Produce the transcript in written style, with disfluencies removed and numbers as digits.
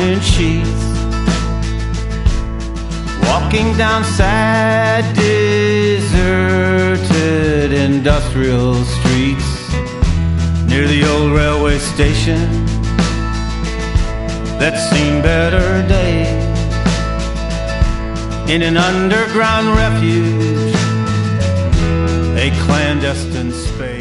linen sheets, walking down sad, deserted industrial streets near the old railway station that's seen better days. In an underground refuge, a clandestine space.